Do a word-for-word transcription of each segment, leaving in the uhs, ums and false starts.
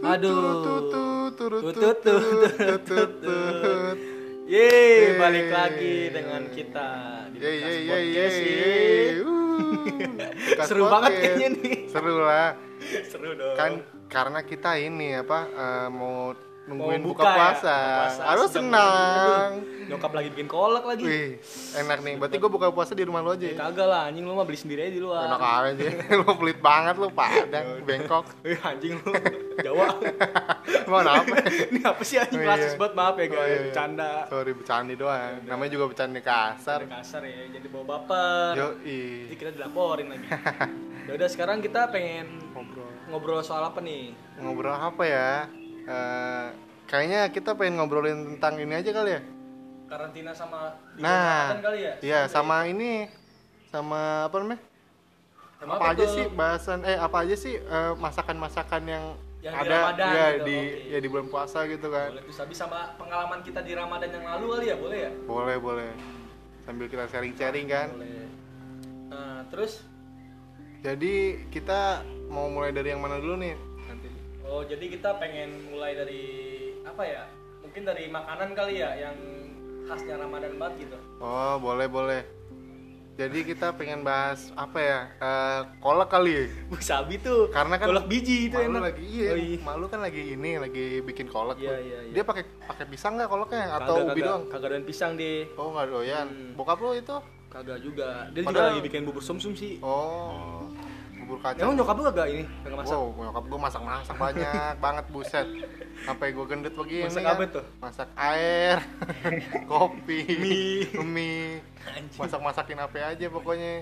Aduh. Turut Tutut tutut tutut. Yeay, balik lagi dengan kita di Yeay Bekas yeay Podcast. yeay. Yeay. Bekas Seru banget podcast. kayaknya nih. Seru lah. Seru dong. Kan karena kita ini apa eh, mau nungguin Mau buka, buka ya, puasa. buka puasa. Harus Sejam senang. lagi. Nyokap lagi bikin kolak lagi. Wih, enak nih. Berarti gue buka puasa di rumah lo aja. Eh, Ya? kagak lah, anjing lu mah beli sendiri aja di luar. Enak aja. Lo pelit banget lo, Padang, Bangkok. Eh, anjing lu Jawa. Mau apa? Ini apa sih anjing Oh, rasis iya. banget, maaf ya Oh, guys, iya, iya. bercanda. Sorry, bercanda doang. Namanya juga bercanda kasar. Ada kasar ya, jadi bawa baper. Yoi. Jadi kita dilaporin lagi. Ya udah, sekarang kita pengen Ngobrol. ngobrol soal apa nih? Ngobrol apa ya? Eh, kayaknya kita pengen ngobrolin tentang ini aja kali ya. Karantina sama di Nah, Ramadan kali ya? iya sama ini, sama apa namanya? Sama apa aja tuh? sih bahasan? Eh apa aja sih eh, masakan-masakan yang, Yang di ada Ramadan ya gitu, di oke. ya di bulan puasa gitu kan? Boleh, terus habis sama pengalaman kita di Ramadan yang lalu kali ya, boleh ya? Boleh boleh. Sambil kita sharing-sharing kan. Boleh. Nah, terus Jadi kita mau mulai dari yang mana dulu nih? Nanti. oh jadi kita pengen mulai dari apa ya? Mungkin dari makanan kali ya yang khasnya Ramadan banget gitu. Oh boleh boleh. Jadi kita pengen bahas apa ya? Eh, kolak kali ya? Bu Sabi tuh. Karena kan kolak biji itu Malu enak. lagi iya, Oh, iya. Malu kan lagi ini lagi bikin kolak Iya, tuh. iya, iya. Dia pakai pakai pisang nggak kolaknya atau Kagak, ubi kagak. doang? Kagak doyan pisang deh. Oh nggak doyan. Hmm. Bokap lu itu? Kagak juga. Dia juga Padahal- lagi bikin bubur sumsum sih. Oh bubur kacang. Emang nyokap lu kagak ini? Kagak masak? Wow, nyokap gue masak-masak banyak banget buset. Sampai gue gendut begini Masak kan. apa tuh? Masak air, kopi, Mie. mie. Anjing. Masak-masakin apa aja pokoknya.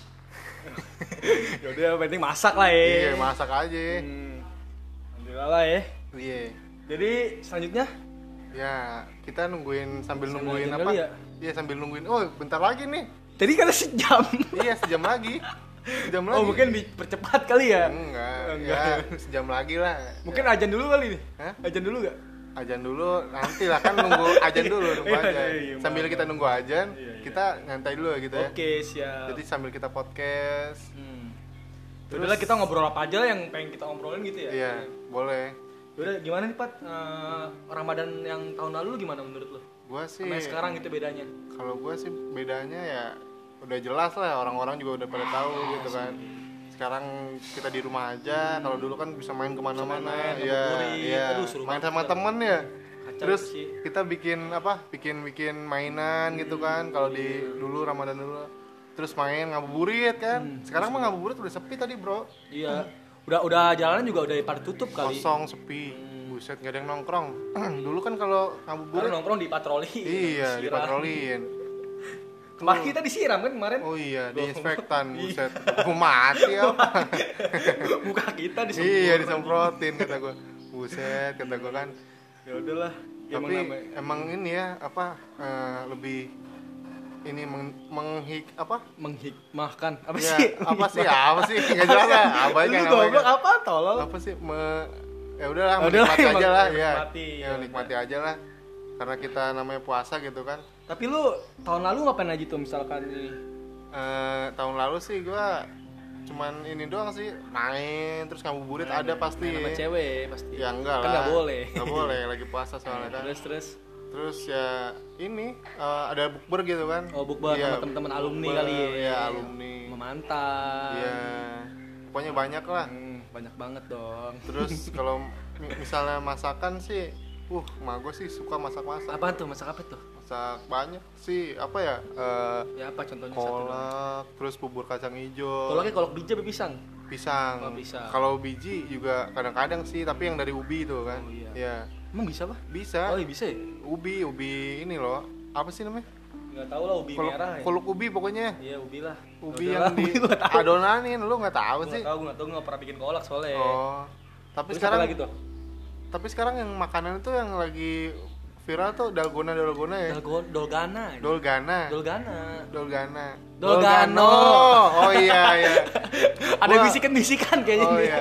Yaudah, yang penting masak lah ya. Iya, masak aja. Hmm. Alhamdulillah lah ya. Iya. Jadi selanjutnya Ya, kita nungguin sambil Sambil nungguin aja apa? kali ya? Iya, sambil nungguin. Oh, bentar lagi nih. tadi kan sejam. Iya, sejam lagi. Sejam lagi. Oh, mungkin dipercepat kali ya? Enggak, Enggak. ya sejam lagi lah. Mungkin Ya, ajan dulu kali nih. Hah? Ajan dulu gak? ajan dulu, nanti lah kan nunggu ajan dulu, nunggu Iya, ajan. iya, iya, Sambil maaf, kita maaf. nunggu ajan, Iya, iya. kita nyantai dulu gitu ya. Oke, siap. Jadi sambil kita podcast. Hmm. Terus- Udah lah, kita ngobrol apa aja lah yang pengen kita ngobrolin gitu ya. Iya, boleh. Udah, gimana nih Pat? Eh, Ramadan yang tahun lalu gimana menurut lo? Gua sih Sama yang sekarang gitu bedanya. kalau gua sih bedanya ya udah jelas lah, orang-orang juga udah pada tahu gitu kan. Sekarang kita di rumah aja, kalau dulu kan bisa main kemana-mana, main-main, ya, ngabuburit. ya, Aduh, seru main banget sama kita. temen ya. Kacau Terus sih. kita bikin apa? Bikin-bikin mainan gitu kan. Kalau di dulu Ramadan dulu, terus main ngabuburit kan. Hmm, Sekarang mah ngabuburit udah sepi tadi bro, Iya. Udah udah jalanan juga udah pada tutup kali. kosong sepi. Buset, nggak ada yang nongkrong. Dulu kan kalau Karena ngabuburit, nongkrong di patroli. iya Siram. dipatrolin. Kemarin kita disiram kan kemarin. Oh iya, Gua- diinspektan, buset. Gua mati apa? Muka kita disemprot. Iya, disemprotin kata gua. Buset, kata gua kan. Ya udahlah. Ya, Tapi emang namanya- emang ini ya apa eh, lebih ini meng, menghik apa? menghikmahkan apa Ya, sih? apa sih? Apa sih? Enggak jelas lah. Apa Lu kan goblok apa tolol? Apa sih? Me, ya udahlah, Ya udahlah, menikmati aja emang- lah ya. menikmati, Ya, ya nikmati aja lah. Karena kita namanya puasa gitu kan. Tapi lu tahun lalu ngapain aja tuh misalkan ini? Eh, tahun lalu sih gua cuman ini doang sih, main terus ngabuburit ada pasti. Main sama cewek pasti. Ya enggak Kan lah. nggak boleh. Nggak boleh, lagi puasa soalnya kan. Terus terus Terus ya ini eh, ada bukber gitu kan. oh bukber Iya, sama teman-teman alumni bukber, kali ya. Iya, alumni. Memantau. Iya. Pokoknya banyak lah. Hmm, banyak banget dong. Terus kalau mi- misalnya masakan sih, uh, emak gue sih suka masak-masak. Apaan tuh? Masak apa tuh? Masak banyak sih, apa ya? Eh, Ya apa contohnya satu dong? kolak, terus bubur kacang hijau. Kolaknya kolak biji apa pisang? Pisang. Oh, pisang. Kalau biji juga kadang-kadang sih, tapi yang dari ubi itu kan. Oh, iya. Ya, Emang bisa apa? bisa. Oh iya bisa ya? Ubi, ubi ini loh. Apa sih namanya? Nggak tahu lah ubi Kolak, merah ya. kolak ubi pokoknya. Iya ubi lah. Ubi Udah yang lah, di ubi gua nggak tahu. adonanin, lu nggak tahu Gua sih. nggak tahu, gua nggak tahu, nggak pernah bikin kolak soalnya. Oh. Tapi Terus sekarang apa lagi tuh? tapi sekarang yang makanan itu yang lagi viral tuh dalgona dalgona ya. Dalgo, dolgana. Dolgana. Dolgana. Dolgana. Dolgano. Oh iya iya. Ada Gua- bisikan-bisikan kayaknya. Oh nih. iya.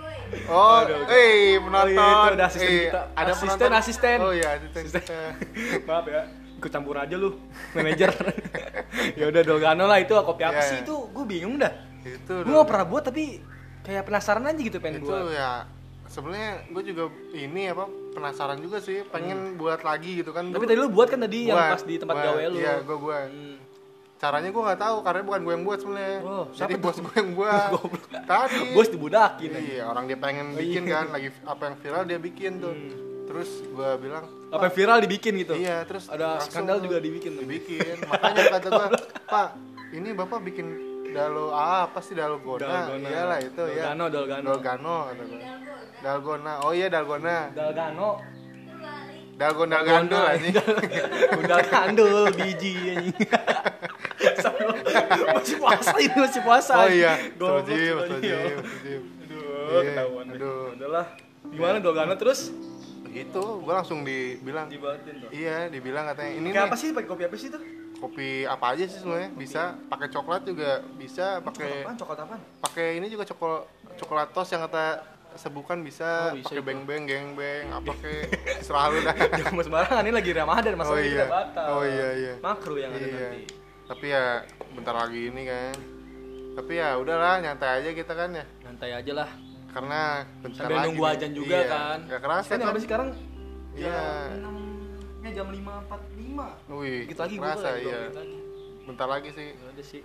Oh, eh penonton. Oh, iya, itu ada asisten Eh, kita. Ada Asisten, penonton. asisten. Oh iya, asisten. Asisten. kita. Maaf ya, ikut campur aja lu, manajer. Ya udah Dolgano lah itu kopi apa Iya, sih iya. itu? Gue bingung dah. Itu Gue nggak pernah buat tapi kayak penasaran aja gitu pengen itu buat. ya sebenarnya gue juga ini apa penasaran juga sih, pengen hmm. buat lagi gitu kan. Tapi tadi lu buat kan tadi buat, yang pas di tempat buat, gawe lu. Iya, gue buat. Hmm. Caranya gue nggak tahu karena bukan gue yang buat sebenarnya. Oh, jadi bos gue yang buat. Tadi. Bos dibudakin. Iya, orang dia pengen bikin kan, lagi apa yang viral dia bikin tuh. Hmm. Terus gue bilang, apa yang viral dibikin gitu? Iya, terus ada skandal juga dibikin tuh. Dibikin. Makanya kata gue, Pak, ini bapak bikin dalo ah, apa sih dalgona? Dalgona. Iyalah itu ya. Dalgano, dalgano. Dalgano kata gue. Dalgona. Oh iya dalgona. Dalgano. Dalgona gandul anjing. Udah gandul biji anjing. Masih puasa ini masih puasa. Oh iya. Sojim, sojim, sojim. Aduh, ketahuan. Aduh. Udahlah. Gimana dalgona terus? Begitu, gua langsung dibilang. Dibatin tuh. Iya, dibilang katanya ini nih. Apa sih pakai kopi apa sih tuh? Kopi apa aja sih sebenarnya? Bisa pakai coklat juga, bisa pakai apaan? Coklat apaan? Pakai ini juga coklat coklat tos yang kata sebukan bisa, oh, pakai beng-beng, geng-beng, apa kayak selalu dah. Jangan sembarangan, ini lagi Ramadan masa oh, iya. kita batal. Oh iya iya. Makro yang iya. ada nanti. Tapi ya bentar lagi ini kan. Tapi ya udahlah, nyantai aja kita kan ya. Nyantai aja lah. Karena bentar sambil lagi nunggu ajan juga iya. kan. Gak kerasa kan. Jam sekarang? Iya. enam jam lima empat puluh lima. Wih, dikit lagi kerasa gua iya. Bentar lagi sih. Ada sih.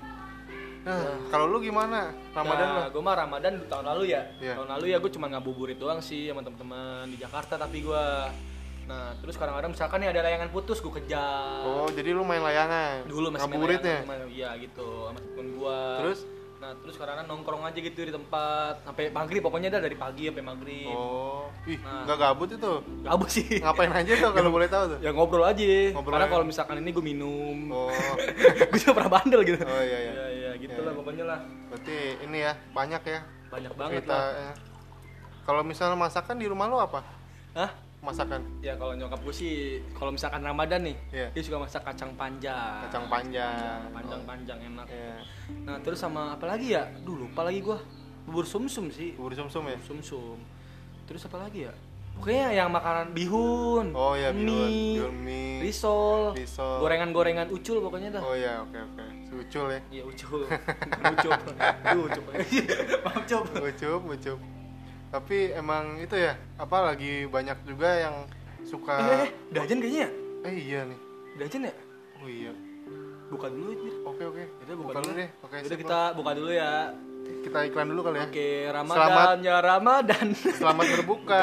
Nah, nah, kalau lu gimana? Ramadan nah, lo? Gue mah Ramadan tahun lalu ya. Yeah. Tahun lalu ya gue cuma ngabuburit doang sih sama teman-teman di Jakarta tapi gue. Nah, terus kadang-kadang misalkan nih ada layangan putus gue kejar. Oh, jadi lu main layangan? Dulu masih ngabuburitnya? Main layangan, iya gitu sama temen gue. Terus? Nah, terus kadang-kadang nongkrong aja gitu di tempat sampai maghrib, pokoknya dah dari pagi sampai maghrib. Oh, ih, nah, nggak gabut itu? Gabut sih. Ngapain aja tuh kalau boleh tahu tuh? Ya ngobrol aja. Ngobrol karena kalau misalkan ini gue minum. Oh. Gue juga pernah bandel gitu. Oh iya iya. Iya iya gitu ya. lah pokoknya lah. Berarti ini ya banyak ya. Banyak banget cerita, lah. Ya. Kalau misalnya masakan di rumah lo apa? Hah? Masakan? Ya kalau nyokap gue sih, kalau misalkan Ramadan nih, yeah. dia suka masak kacang panjang. Kacang panjang. Panjang-panjang oh. enak. Yeah. Nah terus sama apa lagi ya? Duh lupa lagi gue. Bubur sumsum sih. Bubur sumsum ya? Bubur sumsum. Terus apa lagi ya? Pokoknya yang makanan bihun. Oh iya bihun. Mie, bihun mie. risol. Risol. Gorengan-gorengan ucul pokoknya dah. Oh iya oke okay, oke. Okay. Ucul ya? Iya ucul. Ucup. Duh ucup. Maaf ucup. Ucup ucup. Tapi emang itu ya, apa lagi banyak juga yang suka eh, eh, Dajen kayaknya ya? Eh iya nih Dajen ya? Oh iya Buka dulu ya Oke oke Udah buka, buka dulu deh Oke Udah kita buka dulu ya. Kita iklan dulu kali ya. Oke Ramadan Selamat, ya Ramadan. Selamat berbuka.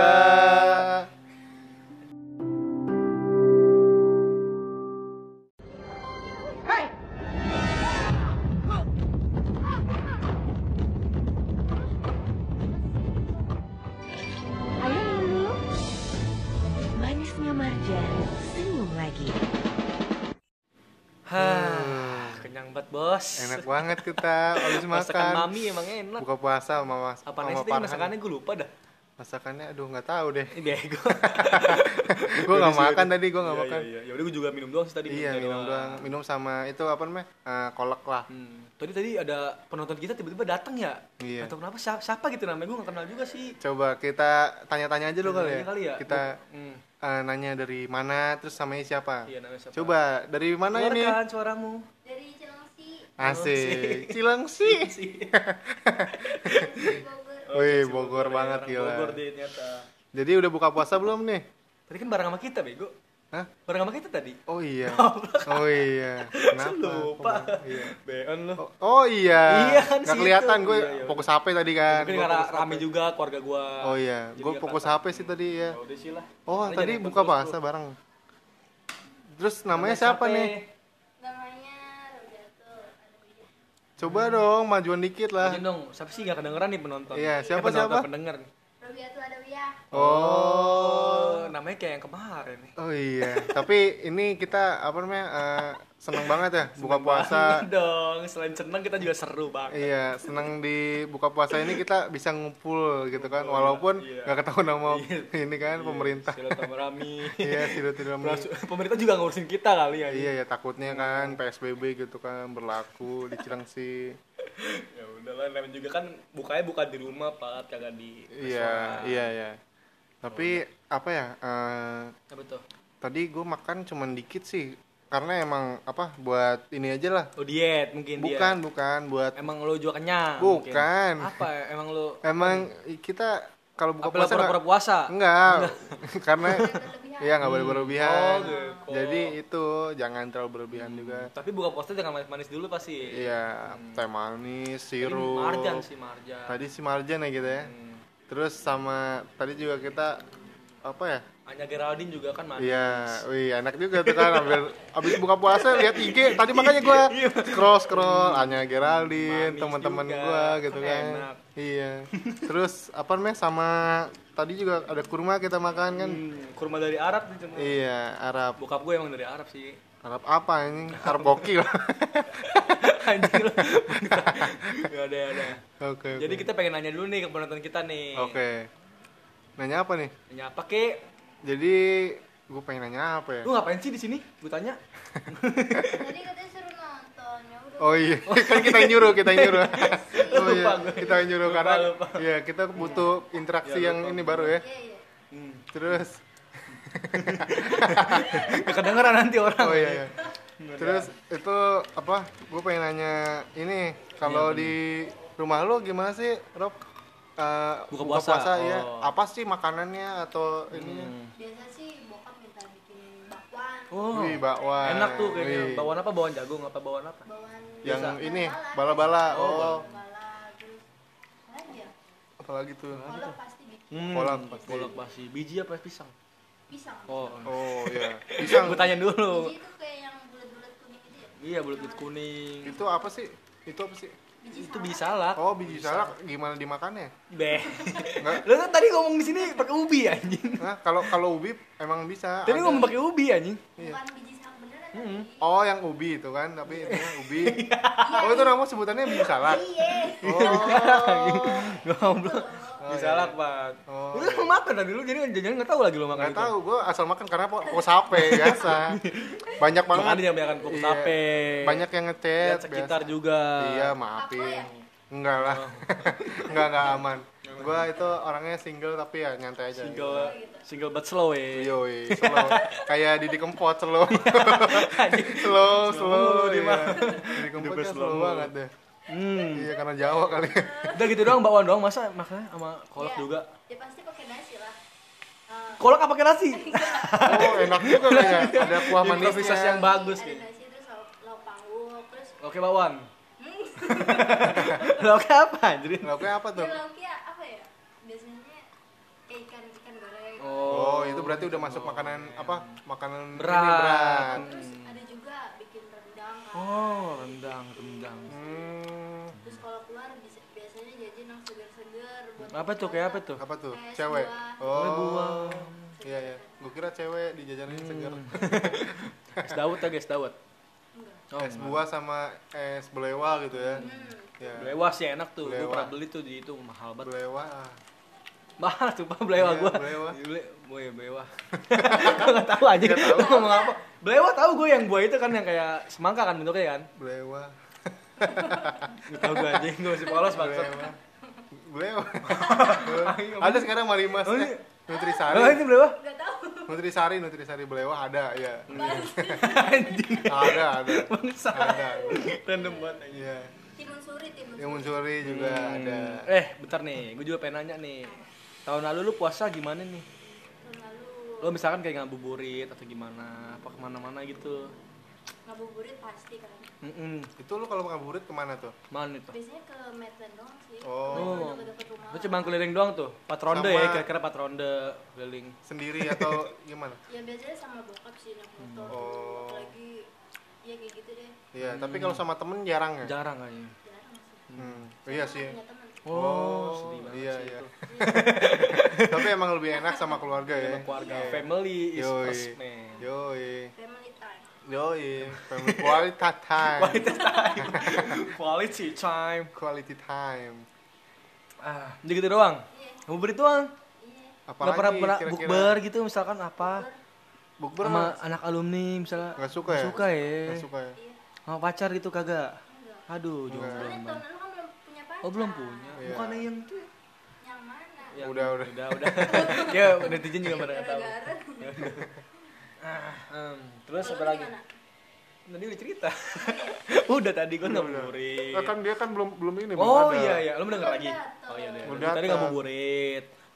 Hah, kenyang banget bos. Enak banget kita habis makan. Masakan mami emang enak. Buka puasa sama mas. Apa nasi tadi masakannya gue lupa dah. Masakannya aduh nggak tahu deh. Bego. Gue nggak makan tadi, gue nggak makan. Iya, iya. Ya udah gue juga minum doang sih tadi. Iya minum doang, minum sama itu apa namanya uh, kolak lah. Hmm. Tadi tadi ada penonton kita tiba-tiba datang ya. Iya. Atau kenapa? Siapa gitu namanya? Gue nggak kenal juga sih. Coba kita tanya-tanya aja dulu kali ya. Kali ya. Kita hmm. uh, nanya dari mana, terus namanya siapa? Iya namanya siapa? Coba dari mana Keluarkan ini? Keluarkan suaramu. Dari Cilengsi. Asik. Cilengsi. Wih, Bogor banget gila. Bogor deh ternyata. Jadi udah buka puasa belum nih? Tadi kan bareng sama kita, Bego. Hah? Bareng sama kita tadi. Oh iya. Oh iya. Kenapa? Lupa. Iya. Beon lu. Oh, oh iya. Iya kan. Nggak kelihatan gue iya, iya. fokus H P tadi kan. Mungkin karena rame juga keluarga gue. Oh iya. Gue fokus H P sih tadi ya. Oh, udah sih lah. Oh, Ini tadi buka puasa bareng. Terus namanya Nama siapa siapa nih? Namanya Roberto. Coba dong majuan dikit lah. Majuan dong. Siapa sih nggak kedengeran nih penonton? Iya, siapa eh, penonton, siapa? Pendengar nih. Roberto Adawiyah. Oh. oh, namanya kayak yang kemarin nih. Oh iya. Tapi ini kita apa namanya? Uh, seneng banget ya buka Seneng puasa. dong. Selain seneng kita juga seru banget. Iya, seneng di buka puasa ini kita bisa ngumpul gitu kan, walaupun nggak iya. ketahuan nama iya. ini kan iya. pemerintah. Silaturahmi. Iya, silaturahmi. Pemerintah juga ngurusin kita kali ya. Iya ya, takutnya kan P S B B gitu kan berlaku di Cilengsi. Ya udahlah, namanya juga kan bukanya buka di rumah Pak, kagak di Iya, iya ya. Tapi oh, apa ya? Uh, apa tuh? Tadi gue makan cuman dikit sih. Karena emang apa buat ini aja lah. Oh diet mungkin dia. Bukan, bukan buat emang lo juga kenyang. Bukan. Mungkin. Apa emang lo? Emang kita kalau buka Apa lo puasa nggak- pura-pura puasa? enggak, karena Berlebihan. iya nggak boleh berlebihan. Oh, gitu. Jadi itu jangan terlalu berlebihan juga. Tapi buka puasa jangan manis-manis dulu pasti. Iya, teh manis, Tadi sirup. Marjan sih Marjan. Tadi si Marjan ya gitu ya. Hmm. Terus sama tadi juga kita apa ya? Anya Geraldine juga kan manis. Iya, wih enak juga tuh kan ambil abis buka puasa lihat I G. Tadi makanya gua scroll scroll Anya Geraldine, Manis teman-teman juga, gua gitu kan kan. enak. Iya. Terus apa namanya sama tadi juga ada kurma kita makan kan. Hmm, kurma dari Arab nih cuma. Iya, Arab. Bokap gue emang dari Arab sih. Arab apa ini? Arab gokil. Anjing lu. Gak ada ada. Oke. Jadi kita pengen nanya dulu nih ke penonton kita nih. Oke. Nanya apa nih? Nanya apa kek? Jadi gue pengen nanya apa ya? Lu ngapain sih di sini? Gue tanya. Tadi katanya suruh nonton, ya udah. Oh iya, kan kita yang nyuruh, kita yang nyuruh. Oh iya, Lupa gue. kita yang nyuruh Lupa, karena lupa. iya kita butuh interaksi Ya, yang lupa. ini baru ya. Iya, iya. Hmm. Terus Gak kedengeran nanti orang. oh iya, iya. Terus itu apa? Gue pengen nanya ini kalau Iya, di rumah lu gimana sih, Rob? Eh, Buka puasa? ya. Oh. Apa sih makanannya atau ininya? Hmm. Biasa sih bokap minta bikin bakwan, Oh. Wih, bakwan. Enak tuh kayaknya. Wih. Bawaan apa? Bawaan jagung apa bawaan apa? bawaan Yang Biasa. ini bala-bala. bala-bala. Oh, Oh, bala, terus apa lagi ya? apalagi tuh? Kolak pasti bikin Hmm. Kolak pasti. Kolak pasti. Biji apa pisang? pisang. Oh. Oh iya. Pisang. Gue tanya dulu. Biji itu kayak yang bulat-bulat kuning gitu ya? Iya, bulat kuning. Itu apa sih? Itu apa sih? Biji Itu salak. bisa salak. Oh, biji salak gimana dimakannya? Beh. Enggak. Lu kan tadi ngomong di sini pakai ubi anjing. Nah, kalau kalau ubi emang bisa. Tadi ada. ngomong pakai ubi anjing. Iya. Bukan biji salak beneran Hmm. tapi. Oh, yang ubi itu kan, tapi intinya ubi. Oh, itu nama sebutannya biji salak. Iya. Oh. Goblok. Oh, Bisa iya. salak, Pak. Oh, Lu kan makan tadi lu jadi jangan enggak tahu lagi lu makan Nggak itu. tahu, gue asal makan karena po- pos H P biasa. Banyak banget. Makanya jangan biarkan kukus Iya. H P. Banyak yang ngechat. Lihat sekitar biasa. juga. Iya, Apa maafin. ya? Enggak lah. Enggak, enggak aman. Gua itu orangnya single tapi ya nyantai aja. Single single but slow ya. Yoi, slow. Kayak Didi Kempot slow. slow, slow. Slow, di iya. mana? Didi Kempot Hidupnya kan slow slow. banget deh. Hmm. Iya, karena Jawa kali. Udah gitu doang bakwan doang masa makannya sama kolak Iya. juga. Ya pasti pakai nasi lah. Eh, Kolak apa pakai nasi? Oh, enak juga kayaknya. Ada kuah manisnya. Improvisasi yang bagus ada gitu. nasi terus lauk, lauk panggul terus Oke, bakwan. hmm, Oke apa anjir? Lauknya apa tuh? ya lauknya apa ya? Biasanya kayak ikan ikan goreng. Oh, itu berarti udah masuk makanan apa? Makanan ini Berat. berat. Terus ada juga bikin rendang kan. Oh, rendang, rendang. Hmm, Terus kalau keluar bisa, biasanya jajan yang segar-segar buat Apa tuh kayak apa tuh? apa tuh? Es Cewek. buah. Oh, Oh. buah. Iya, iya. Gua kira cewek dijajanin seger. Es dawet ya, guys, dawet. Enggak. Oh, Es buah sama es belewa gitu ya. Hmm. Ya. Belewa sih enak tuh. Gue Belewa. pernah beli tuh di itu mahal banget. Belewa. Mahal tuh Pak belewa Iya, gua. belewa. Bele, boy belewa. Gua enggak tahu aja lu ngomong apa. Belewa tahu gue yang buah itu kan yang kayak semangka kan bentuknya kan. Belewa. Gak tahu gue anjing, gue masih polos banget. Belewa. Belewa. Ada sekarang Marimas Oh, ya. ini- Nutrisari. Oh, ini belewa. Enggak tahu. Nutrisari, Nutrisari Belewa ada, ya. Anjing. Ada, ada. Bangsa. Ada. Random banget anjing. Iya. Timun suri, timun Yang suri. Munsuri juga ada. Eh, bentar nih, gue juga pengen nanya nih. Tahun lalu lu puasa gimana nih? Tahun lalu Lo misalkan kayak ngabuburit atau gimana, apa kemana-mana gitu. ngabuburit pasti kan. Mm-mm. Itu lu kalau ngabuburit kemana tuh? Mana itu? Biasanya ke Medland doang sih. Oh. Deket-deket rumah. Lu cuma keliling doang tuh? Empat ronde Sama- ya, kira-kira empat ronde keliling. Sendiri atau gimana? Ya biasanya sama bokap sih naik motor. Oh. Apalagi ya kayak gitu deh. Iya, tapi kalau sama temen jarang ya? Jarang kayaknya. Jarang sih. Hmm. Iya sih. Punya teman. Oh, sedih banget iya, sih iya. itu. Tapi emang lebih enak sama keluarga ya. Sama keluarga, Iya. family is Yoi. first man. Yoi. Family time. Yoi. Family quality time. Quality time. Quality time. Quality time. Ah, jadi gitu doang. Iya. Ngabuburit doang. Iya. Apalagi Gak pernah pernah kira-kira? bukber gitu misalkan apa? Bukber Sama anak alumni misalnya. Nggak suka ya? Nggak suka ya. Nggak suka ya? Iya. Sama pacar gitu kagak. Enggak. Aduh, jomblo. Enggak. Soalnya emang. tahun lalu kan belum punya pacar. Oh, belum punya. Iya. Bukannya yang itu. Yang mana? Yang- Udah, udah. Udah, udah. Ya, netizen juga pada nggak tahu. Gara-gara. Ah, em, terus Kalau apa lu lagi? gimana? Tadi udah cerita. Udah tadi gua ngabuburit. Nah, kan dia kan belum belum ini belum Oh ada. iya iya, lu mau denger Belum lagi? datang. Oh iya deh. Belum Tadi datang. ngabuburit.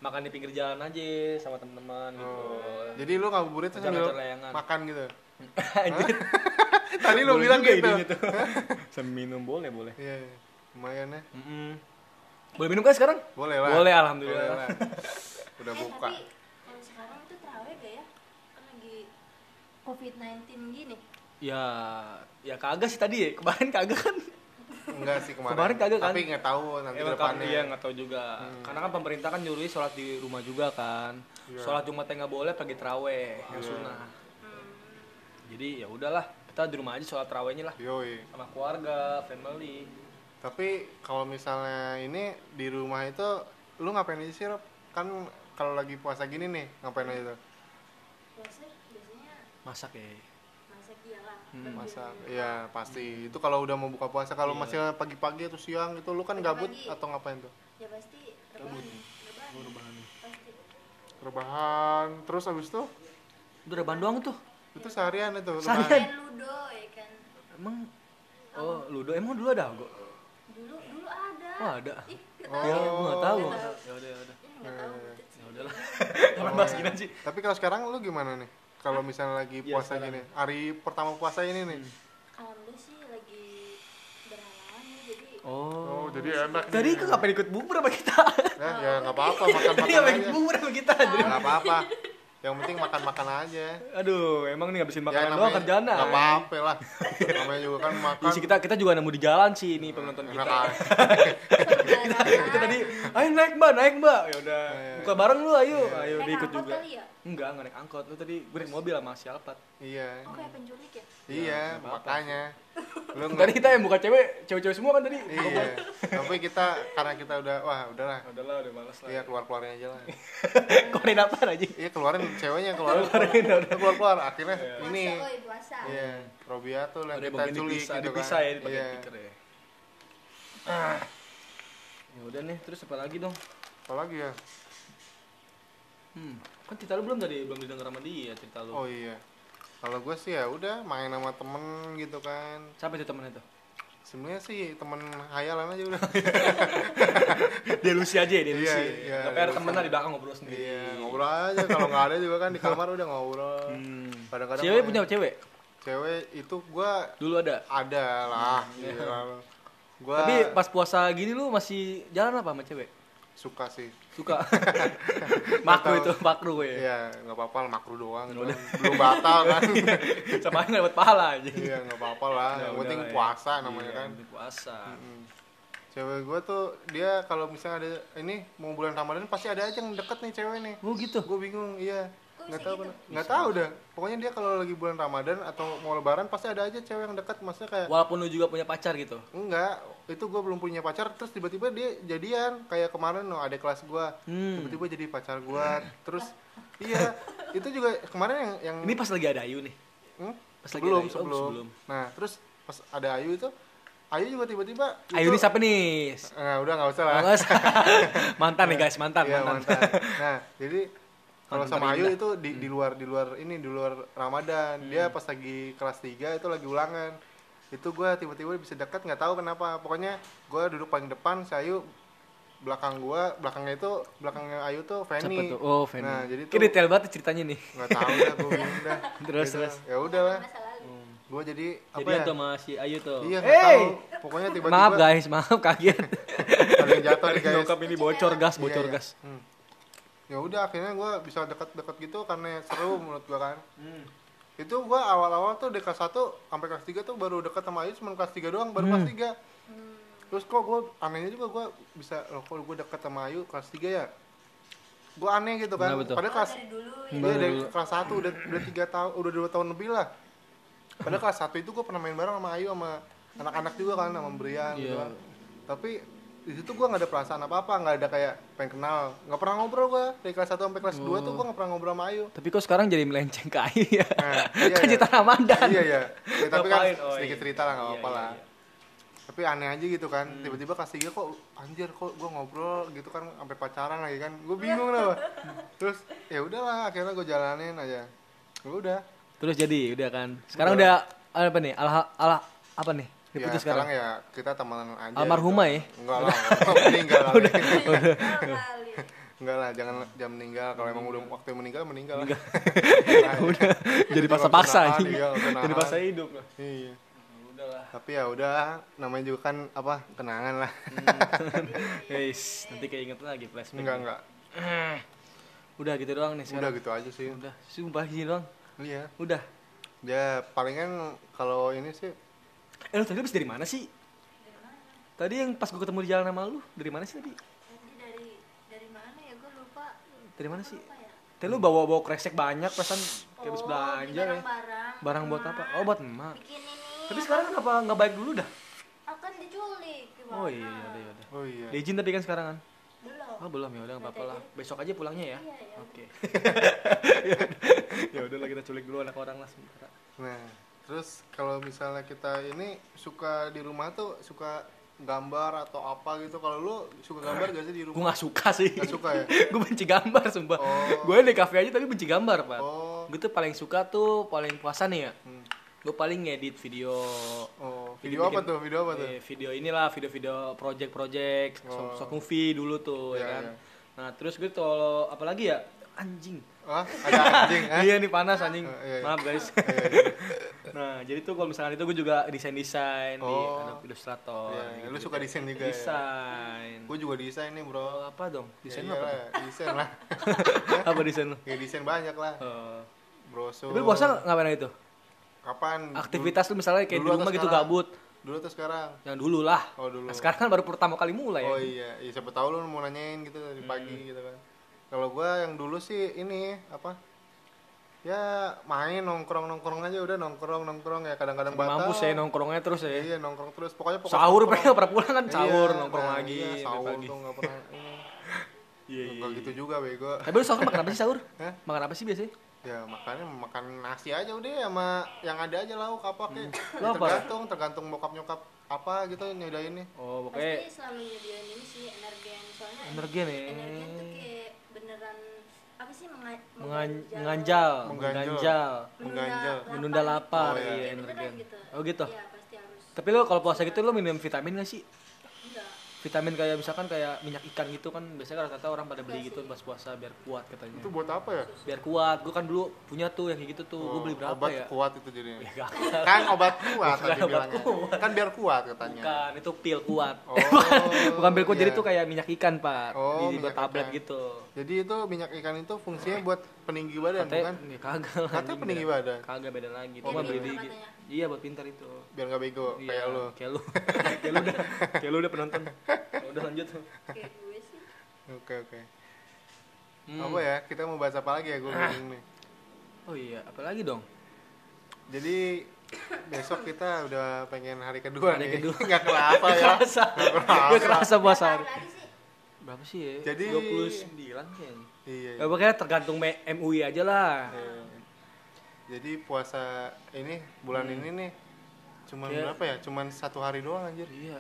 makan di pinggir jalan aja sama teman-teman gitu. Oh. Jadi lu ngabuburit tuh Ngejar-ngejar sambil layangan. makan gitu. Anjir. Tadi lu Boleh bilang juga gitu. idenya tuh. Sambil minum boleh, boleh. Iya, iya. Lumayan ya. Mm-mm. Boleh minum kan sekarang? Boleh lah. Boleh, alhamdulillah. Boleh lah. Udah Eh, buka. tapi kalau sekarang itu terawih gak ya? Kan lagi covid sembilan belas gini. Ya, ya kagak sih tadi ya. Kemarin kagak kan. Enggak sih kemarin. Kemarin kagak kan? Tapi nggak tahu nanti Emang kan depannya. iya nggak tahu juga. Hmm. Karena kan pemerintah kan nyuruh sholat di rumah juga kan. Iya. Sholat Jumatnya nggak boleh pagi terawih yang Iya. sunnah. Jadi ya udahlah, kita di rumah aja sholat terawihnya lah Yoi. sama keluarga, family. Tapi kalau misalnya ini di rumah itu lu ngapain aja sih, Rob? Kan kalau lagi puasa gini nih, ngapain aja tuh? Puasa biasanya Masak ya. masak iyalah. Hmm. Masak. Iya, pasti. Itu kalau udah mau buka puasa, kalau Iya. masih pagi-pagi atau siang itu lu kan gabut Pagi-pagi. atau ngapain tuh? Ya pasti rebahan. Rebahan. Oh, rebahan. Pasti. Rebahan, terus habis itu Udah rebahan doang tuh. itu seharian itu. Seharian? rebahan. Main ludo ya kan. Emang oh, ludo emang dulu ada Go? Dulu dulu ada. Oh, ada. Ih, nggak Oh. tahu. Ya, gua enggak tahu. Nggak tahu. Ya udah, ya udah. Ih, nggak tahu. Eh. Ya udahlah. Jangan bahas gini sih. Tapi kalau sekarang lu gimana nih? Kalau misalnya lagi Iya, puasa sekarang. gini, hari pertama puasa ini nih. Alhamdulillah sih lagi berhalangan ya jadi Oh. Oh, jadi enak nih. Tadi kok ngapain ikut bubur sama kita? Ya, ya nggak apa-apa, Tadi makan-makan ngapain ikut aja. bubur sama kita? Jadi Nggak apa-apa. Yang penting makan-makan aja. aduh, emang nih ngabisin Ya, makanan doang namanya- kerjaan nggak apa-apa lah. Namanya juga kan makan. Iya sih, kita kita juga nemu di jalan sih ini penonton Enak kita. aja. Itu tadi, ayo naik mbak, naik mbak. Ya udah, Iya. buka bareng lu, ayo, ayo naik diikut angkot juga. kali ya? Enggak, enggak naik angkot. Lu tadi gue naik mobil sama si Alphard. Iya. Oh kayak penculik ya? Iya, nggak apa-apa. makanya. Lu Tadi nggak. kita yang buka cewek, cewek-cewek semua kan tadi. Iya. Tapi kita karena kita udah wah, udahlah. Udahlah, udah malas lah. Iya, keluar-keluarnya aja lah. Korein apa aja? Iya, keluarin ceweknya keluarin. Keluarin, udah. Keluar-keluar akhirnya Puasa, ini. oi puasa. Iya, Robiatul yang Ada kita bagian culik dipisah, gitu kan. dipisah ya di bagian Iya. tikar ya. Ah. Ya udah nih, terus apa lagi dong? Apalagi ya? Hmm, kan cerita lu belum tadi, belum didengar sama dia cerita lu. Oh iya. Kalau gue sih ya udah main sama temen gitu kan. Siapa itu temennya tuh? Sebenarnya sih temen hayalan aja udah. Delusi aja ya, delusi. Iya, Iya, iya, Tapi ada delusi. temen lah di belakang ngobrol sendiri. Iya, ngobrol aja kalau nggak ada juga kan di kamar udah ngobrol. Hmm. Kadang-kadang Cewek main. punya cewek? Cewek itu gua Dulu ada. ada lah. Gitu. Gua Tapi pas puasa gini lu masih jalan apa sama cewek? suka sih. Suka. Makro Nggak itu, makro ya. Iya, nggak apa-apa lah, makruh doang. Udah. Belum batal kan. Sama aja nggak dapat pahala aja. Iya, nggak apa-apa lah. Ya Yang udah penting lah ya. puasa namanya Iya, kan. yang penting puasa. Mm. Cewek gue tuh dia kalau misalnya ada ini mau bulan Ramadan pasti ada aja yang deket nih cewek nih. Oh gitu. Gue bingung, iya. Kok Nggak bisa tahu gitu? kenapa. Nggak tahu dah. Pokoknya dia kalau lagi bulan Ramadan atau mau Lebaran pasti ada aja cewek yang deket. Maksudnya kayak Walaupun lu juga punya pacar gitu. enggak, itu gue belum punya pacar terus tiba-tiba dia jadian kayak kemarin loh ada kelas gue Hmm. tiba-tiba jadi pacar gue terus iya itu juga kemarin yang yang Ini pas lagi ada Ayu nih. hmm? pas lagi sebelum, ada Ayu. Oh, sebelum sebelum. nah terus pas ada Ayu itu Ayu juga tiba-tiba Ayu itu- ini siapa nih? nah, udah nggak usah lah Oh, nggak usah. mantan nih guys, mantan, Iya, mantan. mantan. Nah, jadi kalau Mantan sama Ayu terindah. itu di, di luar di luar ini di luar Ramadan. Dia pas lagi kelas tiga itu lagi ulangan. Itu gue tiba-tiba bisa dekat nggak tahu kenapa. Pokoknya gue duduk paling depan, si Ayu belakang gue, belakangnya itu belakangnya Ayu tuh Siapa Fanny. tuh? Oh, Fanny. Nah, jadi Kayak tuh detail banget ceritanya nih. nggak tahu dah gue bingung dah. Terus, Gitu. terus. Ya udah lah. Masa lalu. Gue jadi apa Jadi ya? tuh sama si Ayu tuh. Iya, nggak Hey! tahu. Pokoknya tiba-tiba Maaf guys, maaf kaget. ada yang jatuh nih guys. Nyokap ini bocor gas, Iya, bocor iya. gas. Hmm. Ya udah akhirnya gue bisa deket-deket gitu karena seru menurut gue kan. Hmm. Itu gue awal-awal tuh di kelas satu sampai kelas tiga tuh baru deket sama Ayu cuma kelas tiga doang baru kelas Hmm. tiga. Terus kok gue anehnya juga gue bisa loh kok gue deket sama Ayu kelas tiga ya. Gue aneh gitu kan. Kenapa tuh? Padahal Oh, kelas dari dulu ya. iya Dari dari dulu. kelas satu udah udah tiga tahun udah dua tahun lebih lah. Padahal kelas satu itu gue pernah main bareng sama Ayu sama anak-anak juga kan sama Brian gitu Iya. kan. Tapi di situ gue nggak ada perasaan apa-apa, nggak ada kayak pengen kenal, nggak pernah ngobrol gue dari kelas satu sampai kelas dua tuh gue nggak pernah ngobrol sama Ayu. Tapi kok sekarang jadi melenceng ke Ayu ya? Nah, iya, kan iya. cerita Ramadan. Iya iya. Ya, tapi kan Ngapain? Oh, sedikit iya. cerita lah nggak Iya, apa-apa iya, lah. iya. Tapi aneh aja gitu kan. Tiba-tiba kelas tiga kok anjir kok gue ngobrol gitu kan sampai pacaran lagi kan. Gue bingung lah. Terus ya udahlah akhirnya gue jalanin aja. Ya udah. Terus jadi udah kan. Sekarang Udah. udah apa nih? Alah alah apa nih? Ya Diputus sekarang sekarang. ya kita temenan aja. Almarhumah gitu. ya? Enggak lah. Enggak meninggal kali. Tahu kali. Enggak lah, jangan jangan meninggal. Kalau emang udah waktu meninggal meninggal. Meninggal. Nah, Udah jadi Kita paksa-paksa nggak usah nahan, anjing. iya, nggak usah Jadi nahan. paksa hidup. Iya. Udah lah. Tapi ya udah, namanya juga kan apa kenangan lah. Guys, nanti keinget lagi flashback. Enggak enggak. Udah gitu doang nih sekarang. Udah gitu aja sih. Udah, sumpah gini doang. Iya. Udah. Ya palingan kalau ini sih Eh lu tadi habis dari mana sih? Dari mana? Tadi yang pas gue ketemu di jalan sama lu, dari mana sih tadi? Tadi dari dari mana ya gue lupa. Dari mana Gua sih? lupa ya. Tadi lu bawa-bawa kresek banyak, pesan kayak habis Oh, belanja beli ya. barang-barang. Barang buat apa? Emak. Oh buat emak. Bikin ini. Tapi sekarang kenapa nggak baik dulu dah? akan diculik gimana? Oh iya, iya, iya. iya. oh iya. Diizin tapi kan sekarang kan? Belum. Oh belum ya udah nggak apa-apa lah. Besok aja pulangnya ya. Iya, ya. Oke. Ya udahlah kita culik dulu anak orang lah sementara. Nah, terus kalau misalnya kita ini suka di rumah tuh suka gambar atau apa gitu. Kalau lu suka gambar gak sih di Gue rumah? nggak suka sih. Gak suka ya? Gue benci gambar sumpah. Oh. Gue di kafe aja tapi benci gambar pak. Oh. Gue tuh paling suka tuh paling puasa nih ya. Hmm. Gue paling ngedit video. Oh, video apa Bikin- tuh? Video apa tuh? Eh, video inilah video-video project-project Oh. short movie dulu tuh Iya, ya kan. iya. Nah terus gue tuh apalagi ya anjing. Wah, ada anjing, eh? Iya nih panas anjing. Oh, iya, iya. Maaf guys. Iya, iya. Nah jadi tuh kalau misalkan itu gue juga desain-desain di Oh. Adobe Illustrator. Iya, gitu. lu suka desain juga ya? Desain. Gue juga desain nih, Oh, bro. apa dong? Desain Ya lu apa? iyalah, desain lah. Apa desain lu? Ya desain banyak lah. Oh. Brosur. Tapi puasa ngapain itu? Kapan? Aktivitas lu misalnya kayak di Dulu atau rumah gitu sekarang? gabut. Dulu atau sekarang? Yang dulu lah. Oh, dulu. Nah, sekarang kan baru pertama kali mulai Oh ya. iya, iya siapa tahu lu mau nanyain gitu dari pagi Hmm. gitu kan. Kalau gua yang dulu sih ini apa? Ya main nongkrong-nongkrong aja udah nongkrong-nongkrong ya kadang-kadang batal. Mampus ya nongkrongnya terus ya. Iya, nongkrong terus. Pokoknya pokoknya Sahur nongkrong. pengen pernah pulang kan Iya, sahur nongkrong nah, lagi Iya, sampai sahur pagi. tuh enggak pernah ini. Iya iya. Enggak iya. gitu juga bego. Tapi lu sahur makan apa sih sahur? Hah? Makan apa sih biasanya? Ya makannya makan nasi aja udah sama yang ada aja lauk apa kek. Lu apa? Tergantung tergantung bokap nyokap apa gitu nyodainnya. Oh pokoknya Pasti selalu nyediain ini sih energen soalnya Energen ya. energen tuh kayak beneran apa sih menga- mengan- mengganjal. menganjal, Mengganjal. mengganjal, Mengganjal. menunda lapar, Oh, iya. iya Beneran energen. gitu. Oh gitu. Iya pasti harus. Tapi lu kalau puasa gitu lu minum vitamin gak sih? Enggak. Vitamin kayak misalkan kayak minyak ikan gitu kan biasanya kan rata-rata orang pada beli Enggak gitu sih. pas puasa biar kuat katanya. Itu buat apa ya? Biar kuat. Gue kan dulu punya tuh yang kayak gitu tuh. Gue beli berapa obat ya? kuat itu jadinya. Ya, gak. Kan obat kuat Bukan tadi obat bilangnya. kuat. Kan biar kuat katanya. Bukan, itu pil kuat. Oh, Bukan pil kuat, jadi iya. tuh kayak minyak ikan, Pak. Oh, Di buat minyak tablet ikan. gitu. Jadi itu minyak ikan itu fungsinya buat peninggi badan Katanya, bukan? ya, kagak lah. Katanya anjing, peninggi beda. badan. Kagak beda lagi. Oh, Cuma beda. beli di Katanya. Iya, buat pintar itu. Biar nggak bego Iya, kayak lu. Kayak lu. Kayak lu udah. Kayak lu udah penonton. Ya udah lanjut. Kayak gue sih. Oke oke. Hmm. Apa ya? Kita mau bahas apa lagi ya? Gue bingung nih. Oh iya, apalagi dong? Jadi besok kita udah pengen hari kedua Hari nih. kedua. Nggak kerasa ya. Kerasa. Nggak kerasa. Gak kerasa puasa hari. Apa lagi sih? Berapa sih ya? Jadi- dua puluh sembilan kayaknya. Iya. Ya pokoknya tergantung M U I aja lah. Iya. Jadi puasa ini bulan Hmm. ini nih cuman Kayak- berapa ya? Cuman satu hari doang anjir. Iya.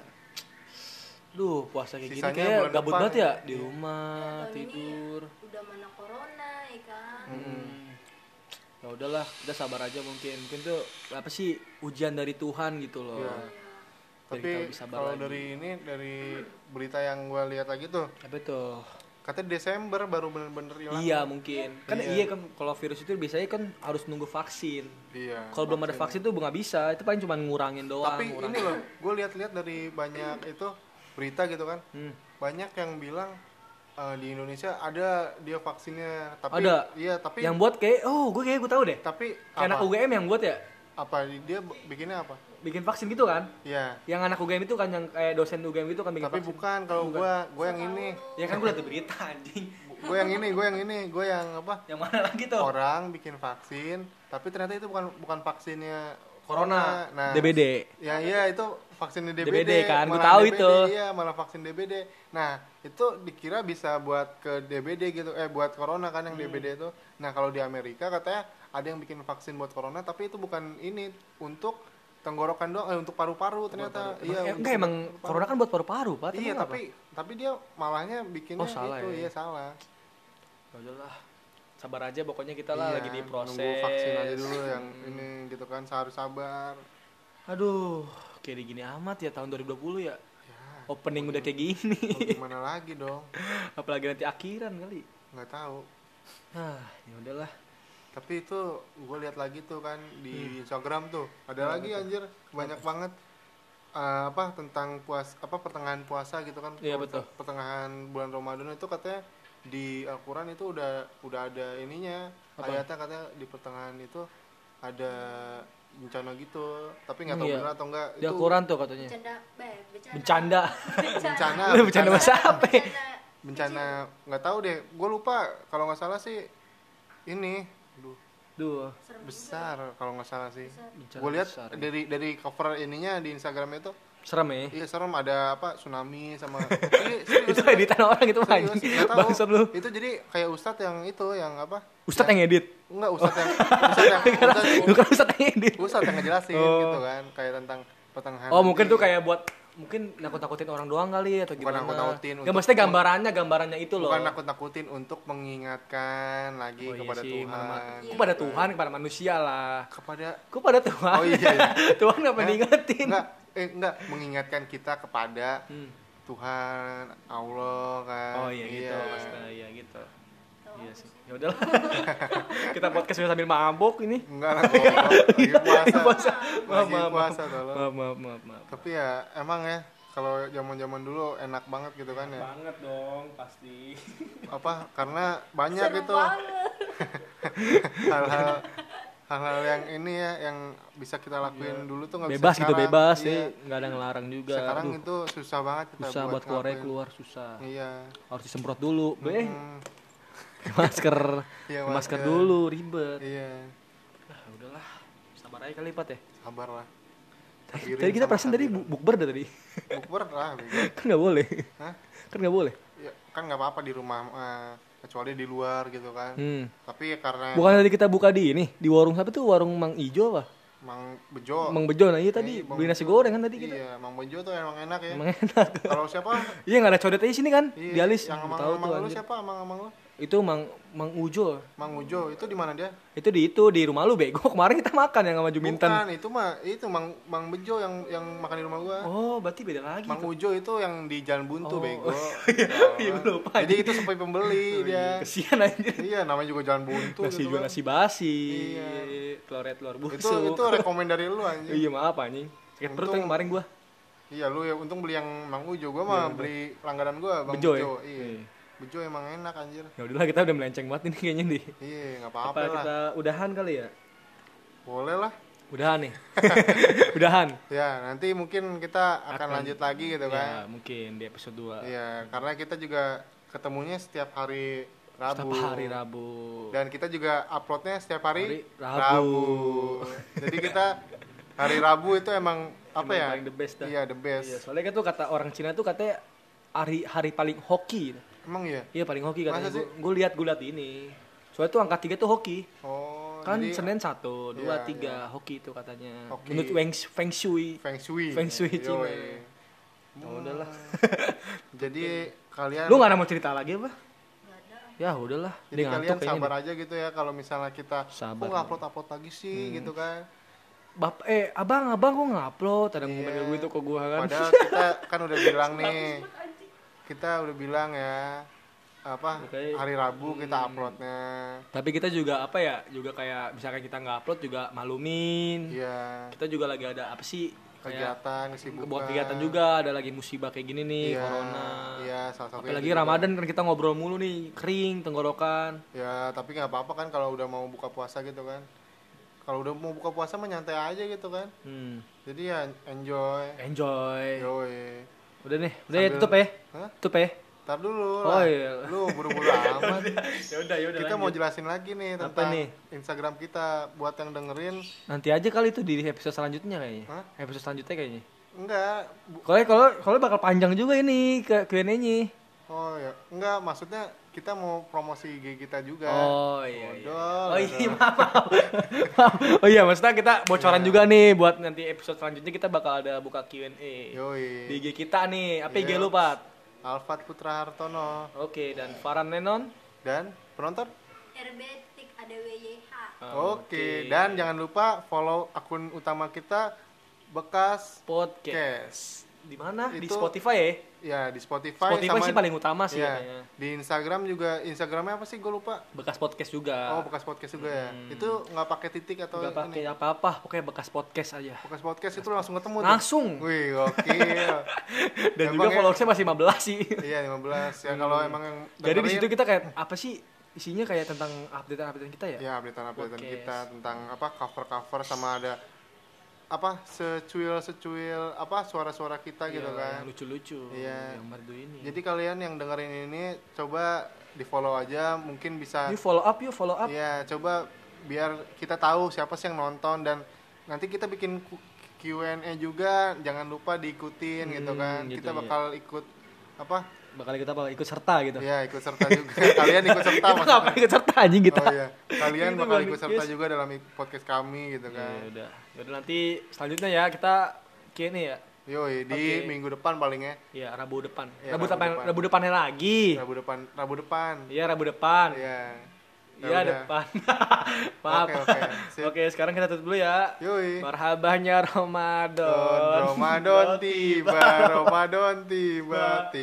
Duh, puasa kayak gini Sisanya kayak bulan gabut depan banget ya ya. di rumah, Tahun ini tidur. udah mana corona ya kan. Hmm. Ya udahlah, kita sabar aja mungkin. Mungkin tuh apa sih ujian dari Tuhan gitu loh. Iya. Iya. Biar Tapi kita lebih sabar kalau lagi. dari ini dari berita yang gue lihat lagi tuh Apa itu? katanya Desember baru bener-bener hilang. Iya mungkin. Kan Iya. iya, kan kalau virus itu biasanya kan harus nunggu vaksin. Iya. Kalau belum ada vaksin tuh nggak bisa. Itu paling cuma ngurangin doang. Tapi ngurangin. ini loh, gue lihat-lihat dari banyak itu berita gitu kan, Hmm. banyak yang bilang eh, di Indonesia ada dia vaksinnya, tapi Ada? iya tapi Yang buat kayak oh gue kayak gue tahu deh. tapi Kayak anak apa? U G M yang buat ya, Apa dia b- bikinnya apa? bikin vaksin gitu kan? Iya. Yang anak U G M itu kan yang kayak dosen U G M gitu kan bikin Tapi vaksin. bukan kalau gue, gue yang ini, Ya kan gue liat di berita anjing. gue yang ini, gue yang ini, gue yang apa? Yang mana lagi tuh? Orang bikin vaksin, tapi ternyata itu bukan bukan vaksinnya Corona. corona. Nah, D B D. Ya iya itu vaksinnya D B D, D B D kan, gua malah tahu D B D, itu. Iya, malah vaksin D B D. Nah, itu dikira bisa buat ke D B D gitu, eh buat corona kan yang D B D Hmm. itu. Nah, kalau di Amerika katanya ada yang bikin vaksin buat corona, tapi itu bukan ini untuk tenggorokan doang, eh, untuk paru-paru ternyata. Emang, Iya, eh, untuk enggak emang paru-paru. corona kan buat paru-paru, Pak. Iya, Emang tapi tapi dia malahnya bikinnya Oh, salah itu, ya? iya salah. apa? Ya udahlah. Sabar aja pokoknya kita lah Iya, lagi di proses. Nunggu vaksin aja dulu yang ini gitu kan, harus sabar. Aduh, kayak gini amat ya tahun dua ribu dua puluh ya. Ya, opening udah kayak gini. Mau gimana lagi dong? Apalagi nanti akhiran kali. Nggak tahu. Ah, ya udahlah. Tapi itu gue lihat lagi tuh kan di Hmm. Instagram tuh ada Oh, lagi anjir banyak banget eh, apa tentang puas apa pertengahan puasa gitu kan. Iya, Pert- betul. Pertengahan bulan Ramadan itu katanya di Al-Quran itu udah udah ada ininya. Apa? Ayatnya katanya di pertengahan itu ada bencana gitu, tapi nggak tahu Iya. benar atau enggak. Di Al-Quran tuh katanya. Bercanda, eh, bercanda. Bencanda. Bencana. Lu bercanda bahasa apa? ya? Bercanda. bencana nggak tahu deh, gue lupa kalau nggak salah sih ini Duh, Duh. Serem besar kalau nggak salah sih. Besar. Bencana Gue lihat besar. dari dari cover ininya di Instagram itu, Serem ya. iya serem, ada apa tsunami sama Iya, serius, Itu serius. editan orang itu mah Serius, anjing. nggak tahu. Bangsat lu. Itu jadi kayak ustadz yang itu yang apa? Ustadz yang edit. Enggak, ustadz yang ustadz yang ustadz, Bukan Ustadz yang edit. ustadz yang ngejelasin Oh. gitu kan, kayak tentang pertengahan. Oh, mungkin nanti. tuh kayak buat mungkin nakut-nakutin orang doang kali atau Bukan gimana. nakut-nakutin, Gak untuk- maksudnya gambarannya, gambarannya itu loh. bukan nakut-nakutin untuk mengingatkan lagi Oh, iya kepada sih, Tuhan. mana- Iya. kepada Tuhan, kepada manusia lah. Kepada Kok pada Tuhan? Oh, iya, iya. Tuhan ngapain Hah? diingetin? enggak eh enggak mengingatkan kita kepada Hmm. Tuhan Allah kan. Oh iya gitu, maksudnya iya gitu. Tahu Iya apa sih. sih? Ya udahlah. Kita podcast sambil mabuk ini. Enggak lah, goblok. Lagi puasa. Puasa. Maaf, Lagi maaf, maaf. puasa tolong. Maaf, maaf, maaf, maaf. Tapi ya emang ya kalau zaman-zaman dulu enak banget gitu kan ya. Banget dong, pasti. Apa? Karena banyak Seru gitu banget. hal-hal hal-hal yang ini ya yang bisa kita lakuin dulu tuh nggak bisa Bebas gitu, sekarang. bebas Iya. sih, nggak ada ngelarang juga. Sekarang Aduh, itu susah banget kita susah buat keluar ngelakuin. keluar susah. Iya. Harus disemprot dulu, be. Hmm, Masker. Iya, Masker masker. dulu ribet. iya. Ah, udahlah. Sabar aja kali Pat ya. Sabar lah. Tadi, Takdirin tadi kita sama perasaan tadi takdirin. bu- bukber dah tadi. Bukber lah, bego. Kan nggak boleh. Hah? Kan nggak boleh. Ya, kan nggak apa-apa di rumah eh, kecuali di luar gitu kan. Hmm. Tapi karena Bukan tadi kita buka di ini, di warung apa tuh? Warung Mang Ijo apa? Mang Bejo. Mang Bejo, nah iya tadi Iya, Mang beli nasi Bejo. goreng kan tadi kita. Iya, Mang Bejo tuh emang enak ya. Emang enak. Kalau siapa? Iya nggak ada codet aja sini kan? Iya, Di alis. yang Gua Mang tahu Mang tuh lu anjir. siapa? Mang Mang lu? Itu Mang Mang Ujo. Mang Ujo itu di mana dia? Itu di itu di rumah lu bego. Kemarin kita makan yang sama Juminten. Bukan, itu mah itu Mang Mang Bejo yang yang makan di rumah gua. Oh, berarti beda lagi. Mang tuh. Ujo itu yang di Jalan Buntu Oh. bego. Iya, gua lupa. Jadi itu sepi pembeli Oh, dia. iya. Kesian anjir. Iya, namanya juga Jalan Buntu Nasi gitu jual kan. nasi basi. Iya. Telur telur busuk. Itu itu rekomend dari lu anjing. Iya, maaf anjing. Sakit perut Untung- kan kemarin gua. Iya, lu ya untung beli yang Mang Ujo. Gua mah Iya, beli langganan gua Bang Bejo Bejo. ya? Iya. Iya. Bejo emang enak anjir. Ya udahlah kita udah melenceng banget ini kayaknya nih. Iya, nggak Apa apa-apa lah. kita udahan kali ya? Boleh lah. Udahan nih. Udahan. Ya, nanti mungkin kita akan, Akan- lanjut lagi gitu Ya, kan. mungkin di episode dua. Iya, karena kita juga ketemunya setiap hari Rabu. Setiap hari Rabu. Dan kita juga uploadnya setiap hari, Hari Rabu. Jadi kita hari Rabu itu emang apa Emang ya? paling the best dah. Iya, the best. Iya, soalnya kan tuh kata orang Cina tuh katanya hari hari paling hoki. Emang iya? Iya paling hoki katanya. Masa sih? Gue lihat gue lihat ini. Soalnya tuh angka tiga tuh hoki. Oh, Kan jadi Senin satu, dua, Iya, tiga hoki itu katanya. Hoki. Menurut Feng, Feng Shui. Feng Shui. Feng Shui Yoi. Cina. Hmm. Ya udahlah. Jadi kalian Lu gak ada mau cerita lagi apa? Nggak ada. Ya udahlah. jadi Dia ngantuk kalian kayaknya sabar deh. aja gitu ya kalau misalnya kita Sabar. kok nggak upload upload lagi sih Hmm. gitu kan. Bap eh abang abang kok ngupload ada Iya. ngomel gue itu ke gua kan. Padahal kita kan udah bilang nih, kita udah bilang ya apa Oke. hari Rabu kita Hmm. uploadnya. Tapi kita juga apa ya? Juga kayak misalkan kita nggak upload juga malumin. Iya. Kita juga lagi ada apa sih? Kayak Kegiatan, kesibukan. buat kegiatan juga ada lagi musibah kayak gini nih, Iya, corona. iya, salah satunya Apalagi juga. Ramadan kan kita ngobrol mulu nih, kering tenggorokan. Ya, tapi nggak apa-apa kan kalau udah mau buka puasa gitu kan. Kalau udah mau buka puasa mah nyantai aja gitu kan. Hmm. Jadi ya enjoy. Enjoy. Yoi. Udah nih, udah ya Sambil- tutup ya. Hah? Tutup ya. Ntar dulu Oh, lah. iya. Lu buru-buru amat. Ya udah, ya Kita mau jelasin lagi nih Apa tentang nih? Instagram kita buat yang dengerin. nanti aja kali itu di episode selanjutnya kayaknya. Hah? Episode selanjutnya kayaknya. Enggak. Bu- Kalau kalau kalau bakal panjang juga ini ke Q and A-nya. Oh ya, enggak maksudnya kita mau promosi I G kita juga. Oh iya. iya. Bodoh, Oh iya, bodoh. maaf. maaf. Maaf. Oh iya, maksudnya kita bocoran juga nih buat nanti episode selanjutnya kita bakal ada buka Q and A. Yoi. Di I G kita nih. Apa I G Iya. lu, Pat? Alfat Putra Hartono Oke, dan Farhan Lenon. dan penonton. R B tik A D W Y H. Oke, dan jangan lupa follow akun utama kita Bekas podcast. Podcast. di mana? Di Itu- Spotify ya? Ya di Spotify, Spotify sama sih paling utama sih ya, kayaknya. di Instagram juga. Instagramnya apa sih gue lupa. Bekas podcast juga. Oh bekas podcast juga ya. Itu nggak pakai titik atau Nggak pakai ini? apa-apa, pokoknya bekas podcast aja. Bekas podcast itu langsung ketemu tuh. Langsung. Wih gokil. Dan Emang juga ya? followersnya masih lima belas sih. Iya lima belas ya kalau emang yang Jadi di dengerin, situ kita kayak apa sih isinya kayak tentang update-update kita ya? ya update-update Podcast. kita tentang apa cover-cover sama ada apa secuil-secuil apa suara-suara kita gitu Iya, kan. yang lucu-lucu. Iya. Yang merdu ini. Jadi kalian yang dengerin ini coba di follow aja, mungkin bisa. Yuk follow up yuk, follow up. Iya, coba biar kita tahu siapa sih yang nonton dan nanti kita bikin Q- Q&A juga, jangan lupa diikutin Hmm, gitu kan. gitu, kita iya. bakal ikut apa? Bakal kita bakal ikut serta gitu. Ya, ikut serta juga. Kalian ikut serta Kita maksudnya. ngapain ikut serta anjing kita? Oh iya, kalian Itu bakal bukan ikut serta podcast. juga dalam ik- podcast kami gitu Ya kan. udah. Ya udah nanti selanjutnya ya kita kini ya. Yoi, di Oke. minggu depan palingnya. Ya Rabu depan. Ya, Rabu Rabu depan, depan. Rabu depannya lagi. Rabu depan, Rabu depan. Iya Rabu depan. Iya. Ya Iya udah. depan. Maaf. Oke, oke. Sip. Oke, sekarang kita tutup dulu ya. Yoi. Marhabahnya Ramadan. Ramadan tiba, Ramadan tiba.